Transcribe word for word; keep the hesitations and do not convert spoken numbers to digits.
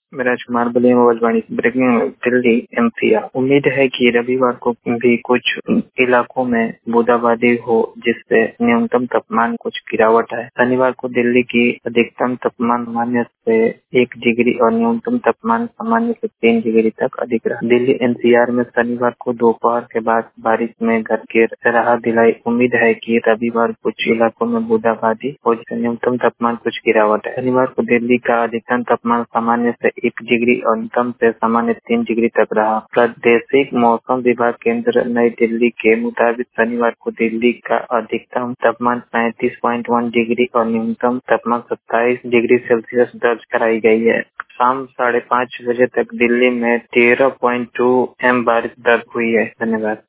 मैं Rajkumar Ballia Akashvani breaking news Delhi NCR. उम्मीद है कि रविवार को भी कुछ इलाकों में बूंदाबांदी हो जिससे न्यूनतम तापमान कुछ गिरावट है। शनिवार को दिल्ली की अधिकतम तापमान सामान्य से एक डिग्री और न्यूनतम तापमान सामान्य से तीन डिग्री तक अधिक रहा। दिल्ली एनसीआर में शनिवार को दोपहर के बाद बारिश में घर के राहत दिलाई। उम्मीद है कि रविवार कुछ इलाकों में बूंदाबांदी हो जिससे न्यूनतम तापमान कुछ गिरावट है। शनिवार को दिल्ली का अधिकतम तापमान सामान्य से एक डिग्री और न्यूनतम से सामान्य तीन डिग्री तक रहा। प्रादेशिक मौसम विभाग केंद्र नई दिल्ली के मुताबिक शनिवार को दिल्ली का अधिकतम तापमान पैंतीस पॉइंट एक डिग्री और न्यूनतम तापमान सत्ताईस डिग्री सेल्सियस दर्ज कराई गई है। शाम साढ़े पाँच बजे तक दिल्ली में तेरह पॉइंट दो एम बारिश दर्ज हुई है। धन्यवाद।